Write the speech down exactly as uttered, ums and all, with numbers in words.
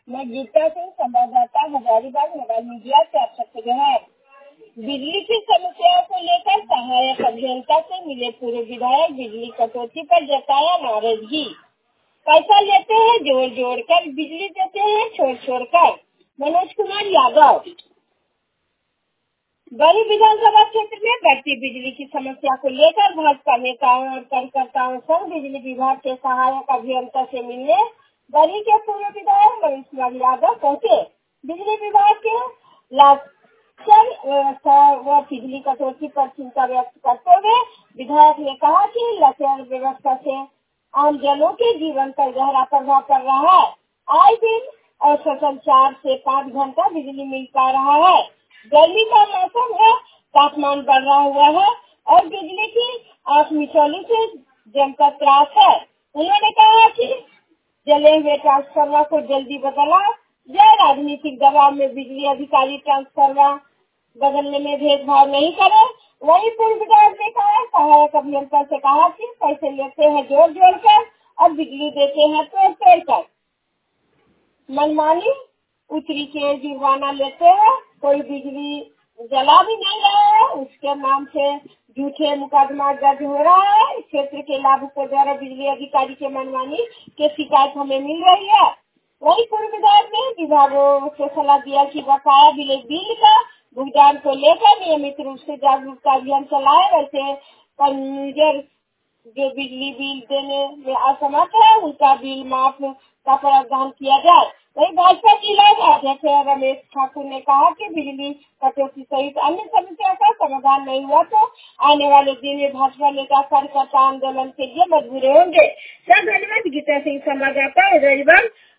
मैं गीता सिंह, संवाददाता, Hazaribagh mobile media से आप सबको जोहार। बिजली की समस्या को लेकर सहायक अभियंता से मिले पूर्व विधायक, बिजली कटौती पर जताया नाराजगी। पैसा लेते हैं जोड़ जोड़ कर, बिजली देते हैं छोड़ छोड़ कर। मनोज कुमार यादव। बड़ी विधानसभा क्षेत्र में बढ़ती बिजली की समस्या को लेकर भाजपा नेताओं और कार्यकर्ताओं संग बिजली विभाग के सहायक अभियंता से मिलने बरी के पूर्व विधायक मनोज कुमार यादव पहुँचे। बिजली विभाग के लाचर व्यवस्था व बिजली कटौती पर चिंता व्यक्त करते हुए विधायक ने कहा कि लाचर व्यवस्था से आम जनों के जीवन पर गहरा प्रभाव पड़ रहा है। आए दिन औसतन चार से पाँच घंटा बिजली मिल पा रहा है। गर्मी का मौसम है, तापमान बढ़ रहा हुआ है और बिजली की आंख मिचौली से जमकर त्रास है। उन्होंने कहा कि जले हुए ट्रांसफार्मर को जल्दी बदला जाए। राजनीतिक दबाव में बिजली अधिकारी ट्रांसफार्मर बदलने में भेदभाव नहीं करे। वही पूर्व विधायक ने कहा, सहायक अभियंता से कहा कि पैसे लेते हैं जोड़ जोड़ कर और बिजली देते हैं तोड़ तोड़ कर। मनमानी उतरी के जुर्माना लेते हैं, कोई बिजली जला भी नहीं रहा है, उसके नाम से झूठे मुकदमा दर्ज हो रहा है। क्षेत्र के लाभुकों द्वारा बिजली अधिकारी के मनमानी के शिकायत हमें मिल रही है। वही पूर्व विधायक ने विभागों को सलाह दिया कि बकाया बिल बिल का भुगतान को लेकर नियमित रूप से जागरूकता अभियान चलाए। वैसे कंजर जो बिजली बिल देने में असमर्थ है, उनका बिल माफ का प्रावधान किया जाए। वही भाजपा जिला अध्यक्ष रमेश ठाकुर ने कहा कि बिजली कटौती सहित अन्य समस्या का समाधान नहीं हुआ तो आने वाले दिन में भाजपा नेता कार्यकर्ता आंदोलन के लिए मजबूर होंगे। धन्यवाद। गीता सिंह, संवाददाता, हजारीबाग